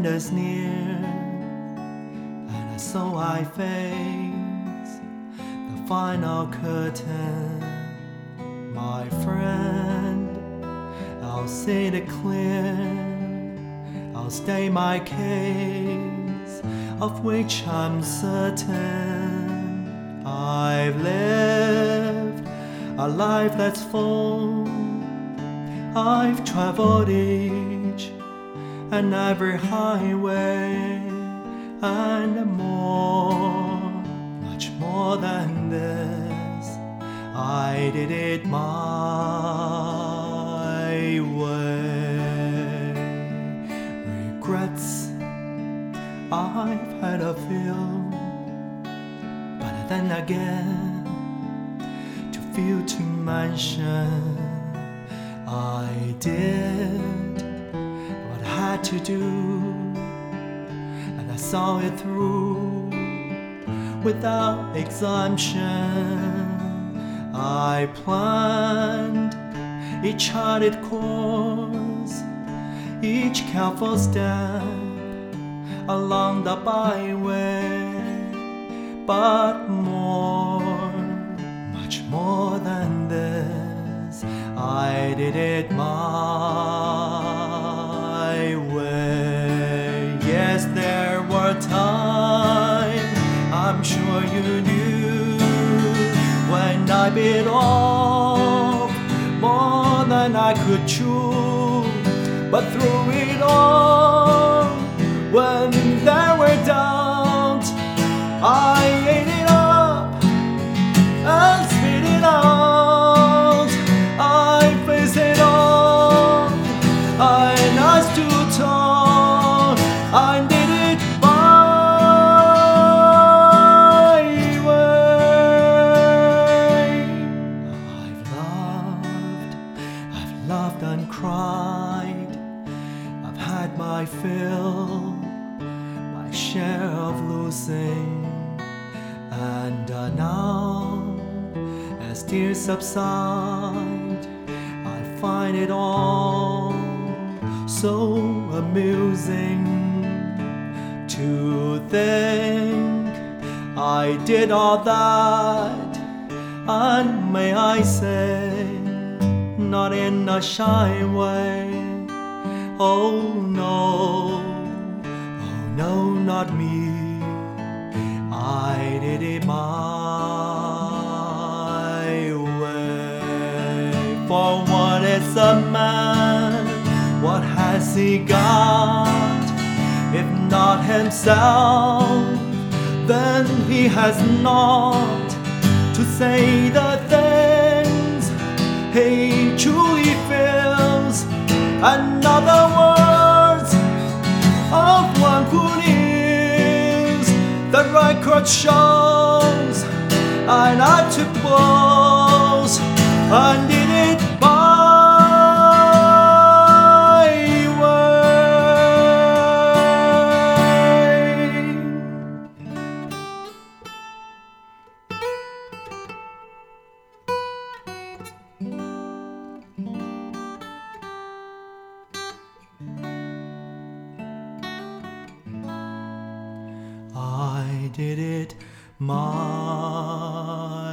end is near, and so I face the final curtain. My friend, I'll see it clear, I'll state my case, of which I'm certain. I've lived a life that's full, I've traveled each and every highway, and more, much more than this, I did it my way. Regrets, I've had a few, but then again, too few to mention. I did what I had to do, and I saw it through without exemption. I planned each charted course, each careful step along the byway, but more, much more than this, I did it my way. Yes, there were times, I'm sure you knew, when I bit off more than I could chew. But through it all, when there were doubts, I ate it up and spit it out. I faced it all, and I stood tall. I did it my way. I've loved and cried. I've had my fill, my share of losing, and now, as tears subside, I find it all so amusing to think I did all that, and may I say, not in a shy way. Oh no, not me, I did it my way. For what is a man, what has he got, if not himself? Then he has not to say the things he truly feels, and other words of one who needs. The record shows, and I took blows and did it my I did it my